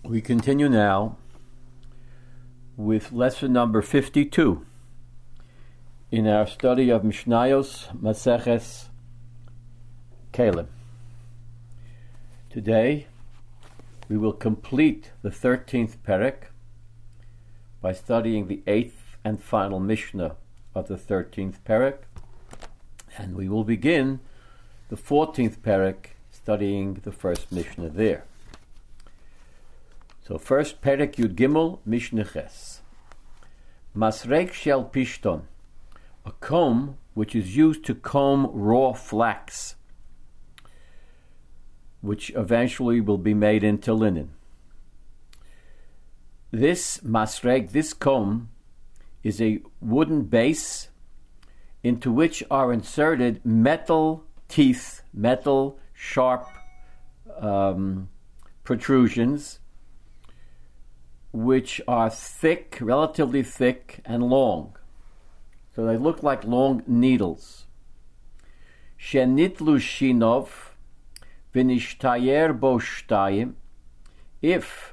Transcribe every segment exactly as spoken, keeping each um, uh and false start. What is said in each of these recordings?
We continue now with lesson number fifty-two in our study of Mishnayos Maseches Kelim. Today we will complete the thirteenth perek by studying the eighth and final Mishnah of the thirteenth perek, and we will begin the fourteenth perek studying the first Mishnah there. So first, Perek Yud Gimel, Mishnah Ches. Masrek shel pishton, a comb which is used to comb raw flax, which eventually will be made into linen. This masrek, this comb, is a wooden base into which are inserted metal teeth, metal sharp um, protrusions, which are thick, relatively thick, and long. So they look like long needles. Shenitlu shinov v'nishtayer bo shtayim. If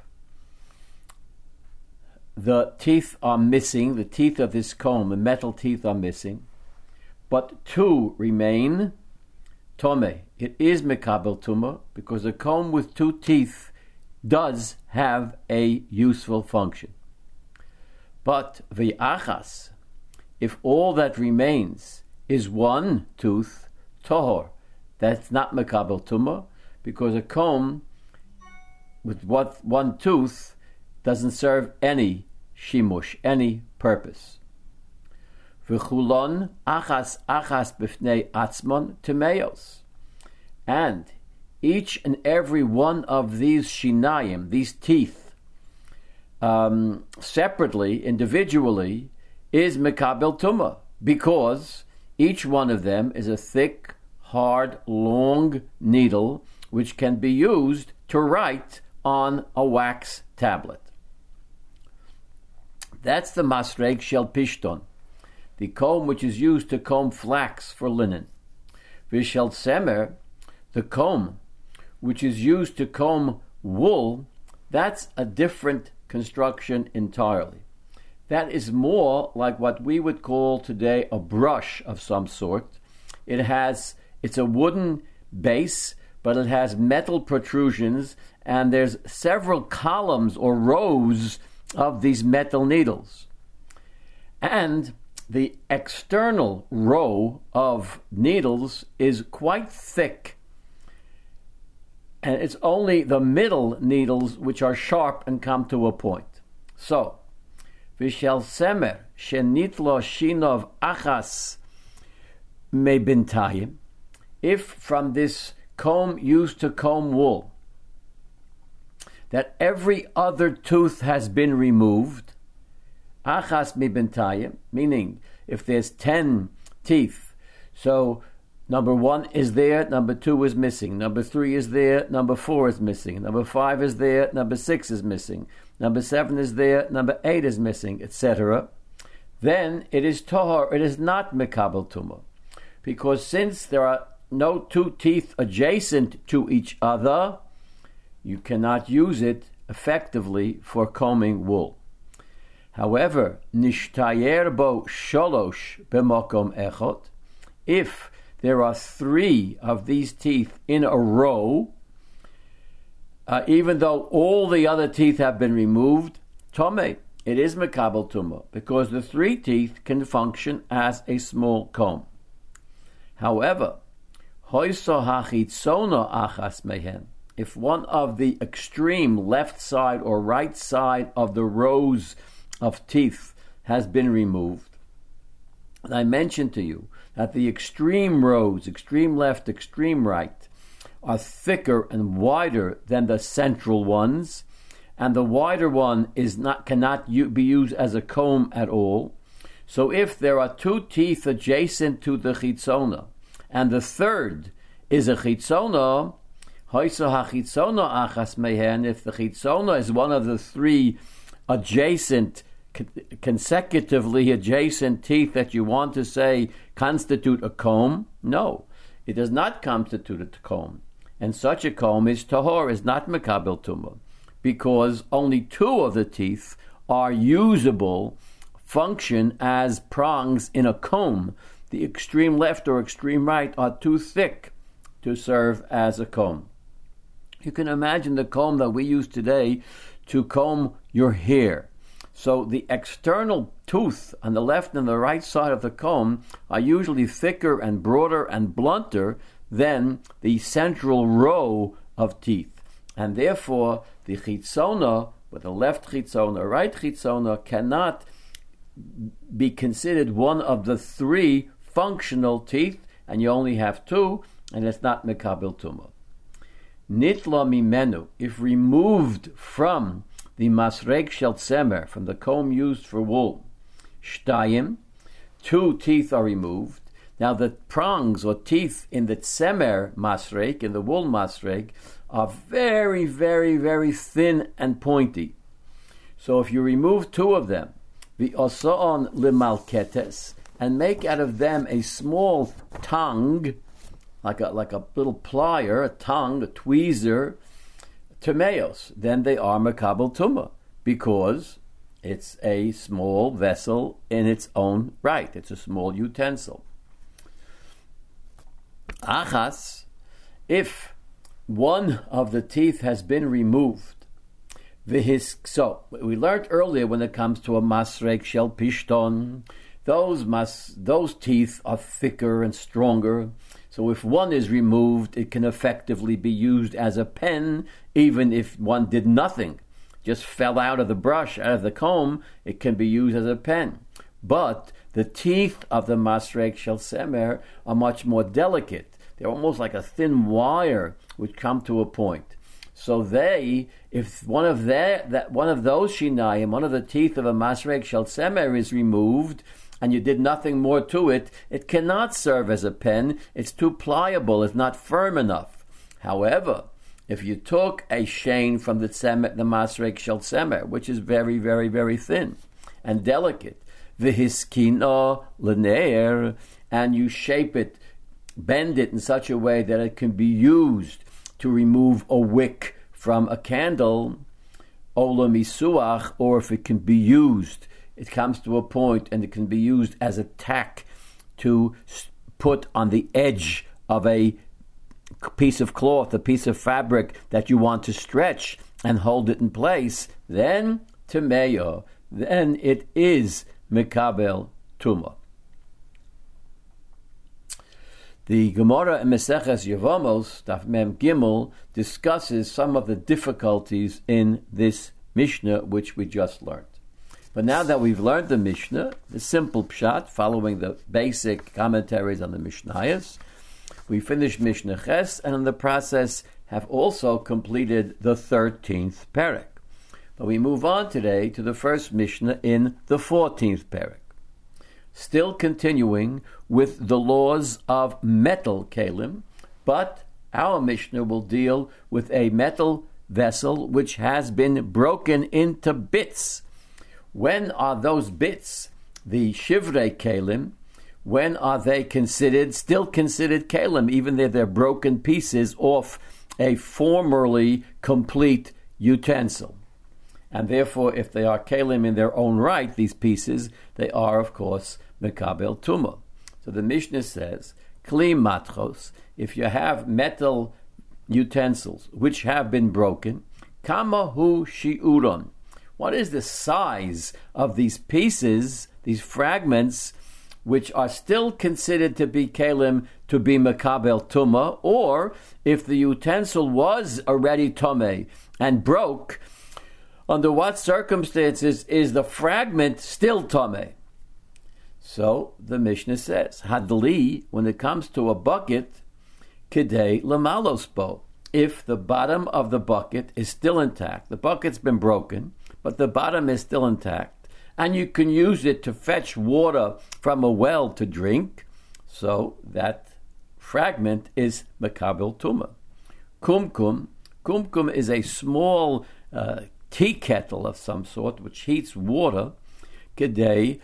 the teeth are missing, the teeth of this comb, the metal teeth are missing, but two remain, tome, it is mekabel tuma, because a comb with two teeth does have a useful function. But v'achas, if all that remains is one tooth, tohor, that's not mekabel tuma, because a comb with what one tooth doesn't serve any shimush, any purpose. V'chulon achas achas b'fnei atzmon temeos, and each and every one of these shinayim, these teeth, um, separately, individually, is mekabel tuma, because each one of them is a thick, hard, long needle which can be used to write on a wax tablet. That's the masrek shel pishton, the comb which is used to comb flax for linen. V'shel semer, the comb which is used to comb wool, that's a different construction entirely. That is more like what we would call today a brush of some sort. It has, it's a wooden base, but it has metal protrusions, and there's several columns or rows of these metal needles. And the external row of needles is quite thick, and it's only the middle needles which are sharp and come to a point. So, v'shel semer shenitlo shinov achas me bintayim, if from this comb used to comb wool, that every other tooth has been removed, achas me bintayim, meaning if there's ten teeth, so number one is there, number two is missing, number three is there, number four is missing, number five is there, number six is missing, number seven is there, number eight is missing, et cetera, then it is tohor, it is not mekabel tuma. Because since there are no two teeth adjacent to each other, you cannot use it effectively for combing wool. However, nishtayer bo sholosh b'mokom echot, if there are three of these teeth in a row, uh, even though all the other teeth have been removed, tome, it is mekabel tuma, because the three teeth can function as a small comb. However, hoiso hachitzono achas mehen, if one of the extreme left side or right side of the rows of teeth has been removed, and I mentioned to you that the extreme rows, extreme left, extreme right, are thicker and wider than the central ones, and the wider one is not cannot u- be used as a comb at all. So if there are two teeth adjacent to the chitzona, and the third is a chitzona, hoiso hachitzona achas mehen, if the chitzona is one of the three adjacent, consecutively adjacent teeth that you want to say constitute a comb, no, it does not constitute a comb. And such a comb is tahor, is not mekabel tumah, because only two of the teeth are usable, function as prongs in a comb. The extreme left or extreme right are too thick to serve as a comb. You can imagine the comb that we use today to comb your hair. So the external tooth on the left and the right side of the comb are usually thicker and broader and blunter than the central row of teeth. And therefore, the chitzona, with the left chitzona, right chitzona, cannot be considered one of the three functional teeth, and you only have two, and it's not mekabel tumah. Nitla mimenu, if removed from the masreg shel tzemer, from the comb used for wool, shtayim, two teeth are removed. Now the prongs or teeth in the tzemer masreg, in the wool masreg, are very, very, very thin and pointy. So if you remove two of them, the osoon limalketes, and make out of them a small tongue, like a like a little plier, a tongue, a tweezer, temeos, then they are mekabel tumah, because it's a small vessel in its own right. It's a small utensil. Achas, if one of the teeth has been removed, v'his, so we learned earlier when it comes to a masreg shel pishton, those mas, those teeth are thicker and stronger. So if one is removed, it can effectively be used as a pen, even if one did nothing, just fell out of the brush, out of the comb, it can be used as a pen. But the teeth of the masreg shel semer are much more delicate. They're almost like a thin wire, which come to a point. So they, if one of their, that one of those shinayim, one of the teeth of a masreg shel semer is removed, and you did nothing more to it, it cannot serve as a pen. It's too pliable. It's not firm enough. However, if you took a shein from the tzemer, the masreg shel semer, which is very, very, very thin and delicate, v'hiskino l'neir, and you shape it, bend it in such a way that it can be used to remove a wick from a candle, ola misuach, or if it can be used, it comes to a point and it can be used as a tack to put on the edge of a piece of cloth, a piece of fabric that you want to stretch and hold it in place, then temeyo, then it is mekabel tumah. The Gemara in Meseches Yevamos, Daf Mem Gimel, discusses some of the difficulties in this Mishnah which we just learned. But now that we've learned the Mishnah, the simple pshat, following the basic commentaries on the Mishnayos, we finish Mishnah Ches, and in the process have also completed the thirteenth perek. But we move on today to the first Mishnah in the fourteenth perek. Still continuing with the laws of metal kalim, but our Mishnah will deal with a metal vessel which has been broken into bits. When are those bits, the shivrei kalim, when are they considered, still considered kalim, even though they're broken pieces off a formerly complete utensil? And therefore, if they are kalim in their own right, these pieces, they are, of course, mekabel tumah. So the Mishnah says, kli matchos, if you have metal utensils which have been broken, kama hu shi'uron, what is the size of these pieces, these fragments, which are still considered to be kalim, to be mekabel tumah, or if the utensil was already tomei and broke, under what circumstances is the fragment still tomei? So the Mishnah says, hadli, when it comes to a bucket, kidei lemalosbo, if the bottom of the bucket is still intact, the bucket's been broken, but the bottom is still intact, and you can use it to fetch water from a well to drink, so that fragment is mekabel tumah. Kumkum, kumkum is a small uh, tea kettle of some sort which heats water, kedei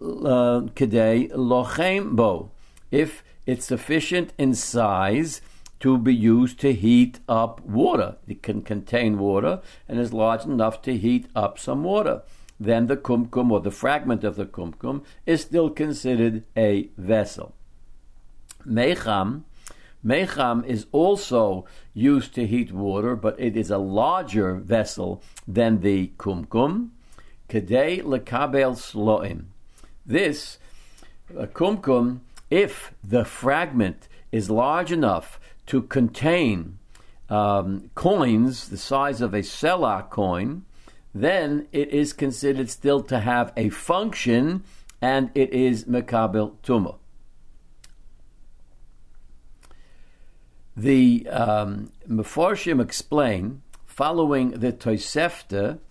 kedei lochem bo, if it's sufficient in size to be used to heat up water. It can contain water and is large enough to heat up some water. Then the kumkum, or the fragment of the kumkum, is still considered a vessel. Mecham, mecham is also used to heat water, but it is a larger vessel than the kumkum. Kedei lekabel sloim. This uh, kumkum, if the fragment is large enough to contain um, coins the size of a selah coin, then it is considered still to have a function, and it is mekabel tumah. The um, Mefarshim explain, following the Tosefta,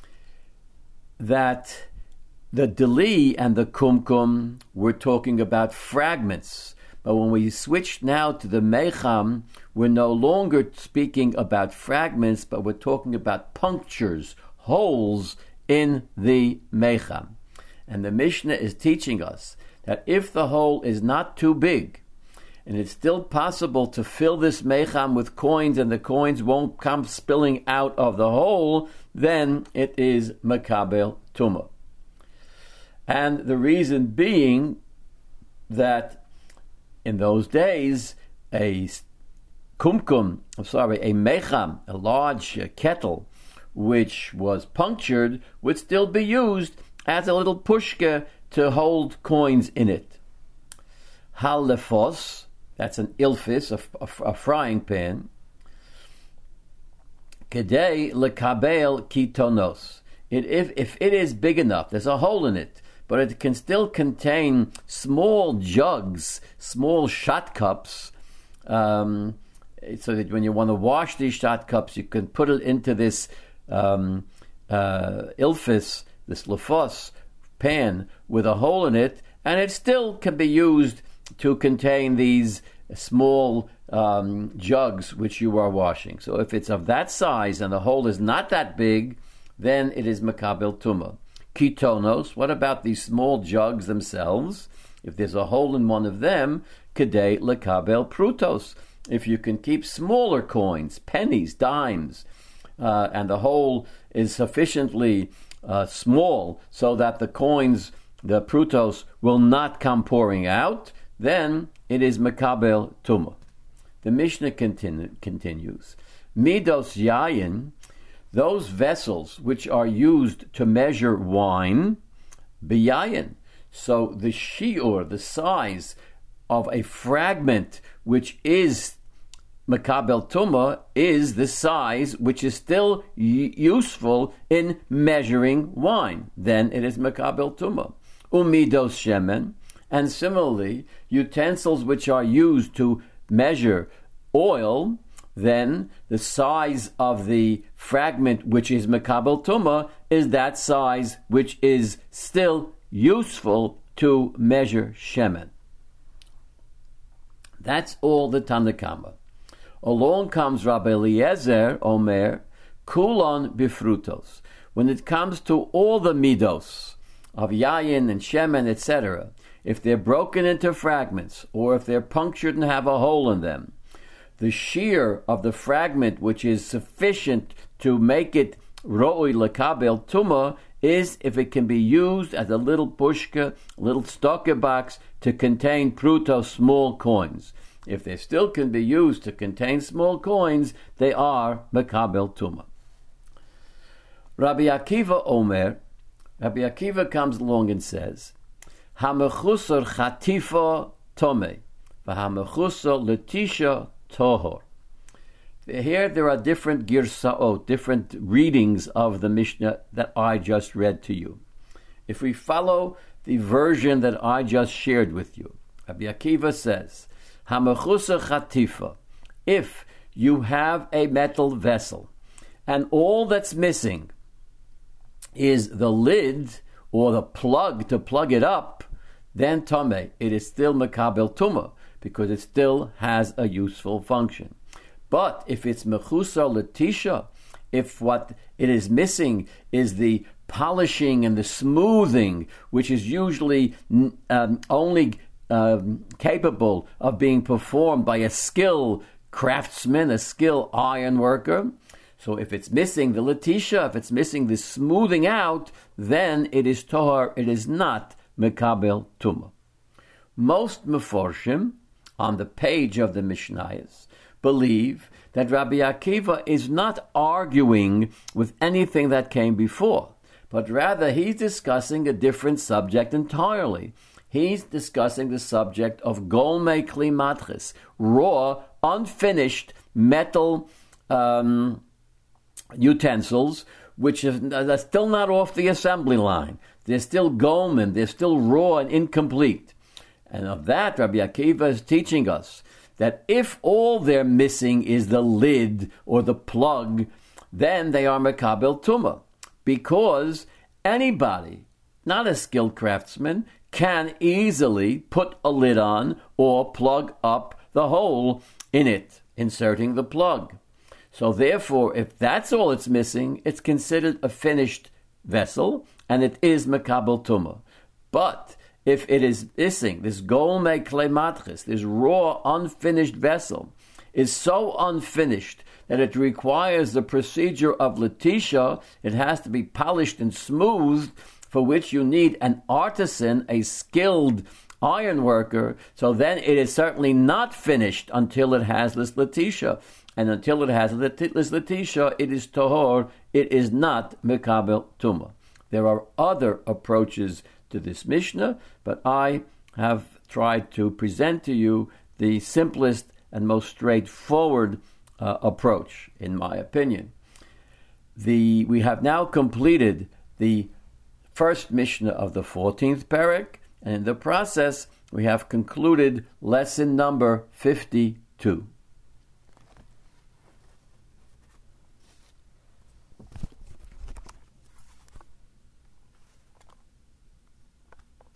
that the deli and the kumkum were talking about fragments. But when we switch now to the mecham, we're no longer speaking about fragments, but we're talking about punctures, holes in the mecham. And the Mishnah is teaching us that if the hole is not too big, and it's still possible to fill this mecham with coins, and the coins won't come spilling out of the hole, then it is mekabel tumah. And the reason being that in those days, a kumkum, I'm sorry, a mecham, a large kettle, which was punctured, would still be used as a little pushka to hold coins in it. Halefos, that's an ilfis, a, a, a frying pan. Kedei lekabel kitonos. It, if, if it is big enough, there's a hole in it, but it can still contain small jugs, small shot cups, um, so that when you want to wash these shot cups, you can put it into this um, uh, ilfis, this lefos pan with a hole in it, and it still can be used to contain these small um, jugs which you are washing. So if it's of that size and the hole is not that big, then it is mekabel tumah. Kitonos, what about these small jugs themselves? If there's a hole in one of them, kedei lekabel prutos. If you can keep smaller coins, pennies, dimes, uh, and the hole is sufficiently uh, small so that the coins, the prutos, will not come pouring out, then it is mekabel tumah. The Mishnah continu- continues. Midos yayin, those vessels which are used to measure wine, biyayin. So the shiur, the size of a fragment which is mekabel tumah, is the size which is still y- useful in measuring wine. Then it is mekabel tumah. Umidos shemen. And similarly, utensils which are used to measure oil, then the size of the fragment which is mekabel tumah is that size which is still useful to measure shemen. That's all the Tanakama. Along comes Rabbi Eliezer Omer, kulon bifrutos. When it comes to all the midos of yayin and shemen, et cetera, if they're broken into fragments, or if they're punctured and have a hole in them, the shear of the fragment which is sufficient to make it ro'oi lekabel tumah is if it can be used as a little pushka, little stocker box to contain prutos, small coins. If they still can be used to contain small coins, they are mekabel tumah. Rabbi Akiva Omer, Rabbi Akiva comes along and says, Hamechusar chatifa tome, v'hamechusar letisha tohor. Here there are different girsaot, different readings of the Mishnah that I just read to you. If we follow the version that I just shared with you, Rabbi Akiva says, Hamechusar chatifa, if you have a metal vessel and all that's missing is the lid or the plug to plug it up, then Tomei, it is still mekabel tumah, because it still has a useful function. But if it's mechusar letisha, if what it is missing is the polishing and the smoothing, which is usually um, only um, capable of being performed by a skilled craftsman, a skilled iron worker. So if it's missing the Latisha, if it's missing the smoothing out, then it is Tohar, it is not Mekabel Tumah. Most Meforshim, on the page of the Mishnayos, believe that Rabbi Akiva is not arguing with anything that came before, but rather he's discussing a different subject entirely. He's discussing the subject of Golmei Kli Matches, raw, unfinished metal um, utensils, which are still not off the assembly line. They're still golmen, they're still raw and incomplete. And of that, Rabbi Akiva is teaching us that if all they're missing is the lid or the plug, then they are Mekabel Tumah. Because anybody, not a skilled craftsman, can easily put a lid on or plug up the hole in it, inserting the plug. So therefore, if that's all it's missing, it's considered a finished vessel, and it is Mekabel Tumah. But if it is missing, this Golmei Kli Matches, this raw, unfinished vessel, is so unfinished that it requires the procedure of Latisha, it has to be polished and smoothed, for which you need an artisan, a skilled iron worker, so then it is certainly not finished until it has this Latisha. And until it has this Latisha, it is Tohor, it is not Mekabel Tumah. There are other approaches to this Mishnah, but I have tried to present to you the simplest and most straightforward uh, approach, in my opinion. The we have now completed the first Mishnah of the fourteenth Perek, and in the process we have concluded lesson number fifty-two.